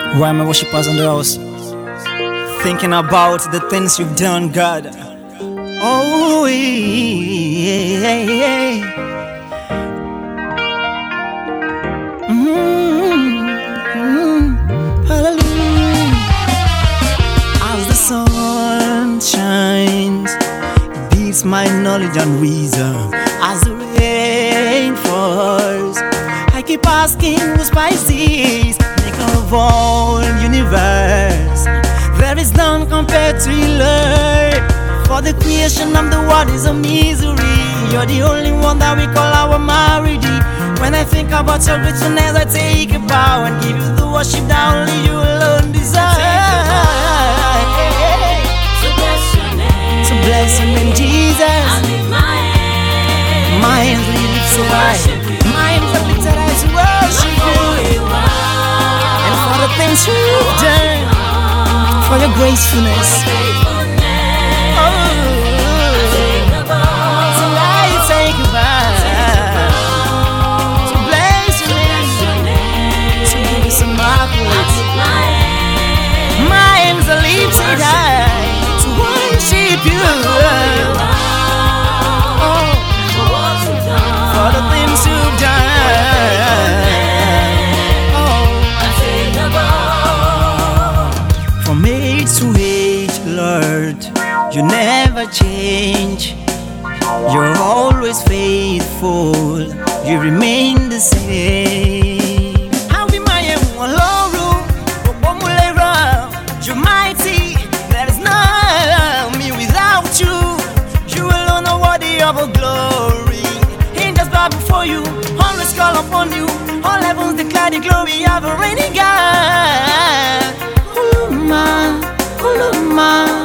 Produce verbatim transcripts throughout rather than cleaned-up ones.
Why my worshippers in the house? Thinking about the things you've done, God. Oh, yeah, yeah. Mm-hmm. Hallelujah. As the sun shines, it beats my knowledge and wisdom. As the rain falls, I keep asking who's spices, maker of all universe. There is none compared to you, Lord. For the creation of the world is a misery. You're the only one that we call our marriage. When I think about your greatness, I take a bow and give you the worship that only you alone deserve. So bless your name. So bless your name, Jesus. I lift my hands. My hands lift so high. My hands are lifted high to worship you. You are. And for the things you've done, for your gracefulness. Oh, tonight take a bow. So bless your name. So give me some marvelous. My hands are lifted high to worship you. Oh, for the things you've done. Oh, from age to age, Lord, you never change. You're always faithful. You remain the same. How be my you're mighty. There is none me without you. You alone are worthy of a glory. Angels bow before you, always call upon you. All heavens declare the glory of a reigning God. Uluma, Uluma.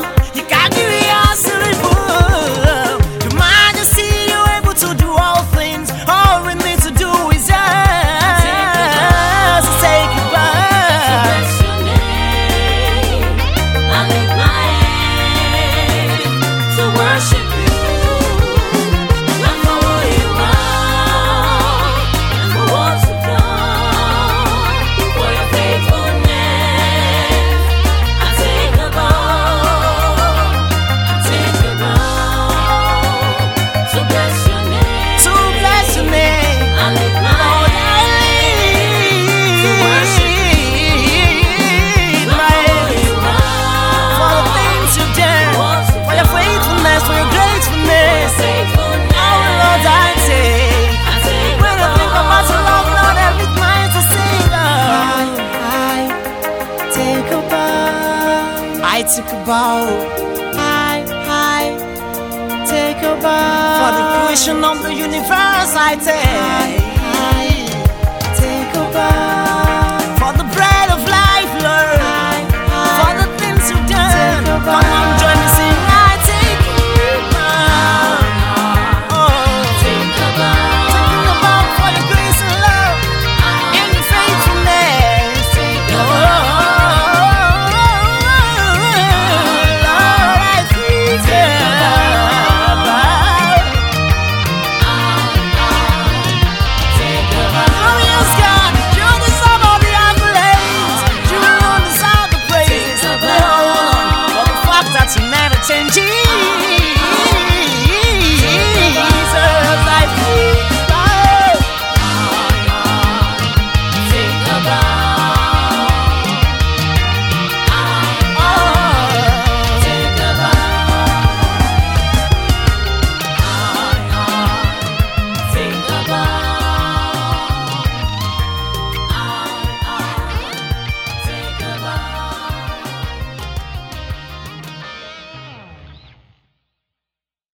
I take a bow, I, I take a bow. For the creation of the universe, I take.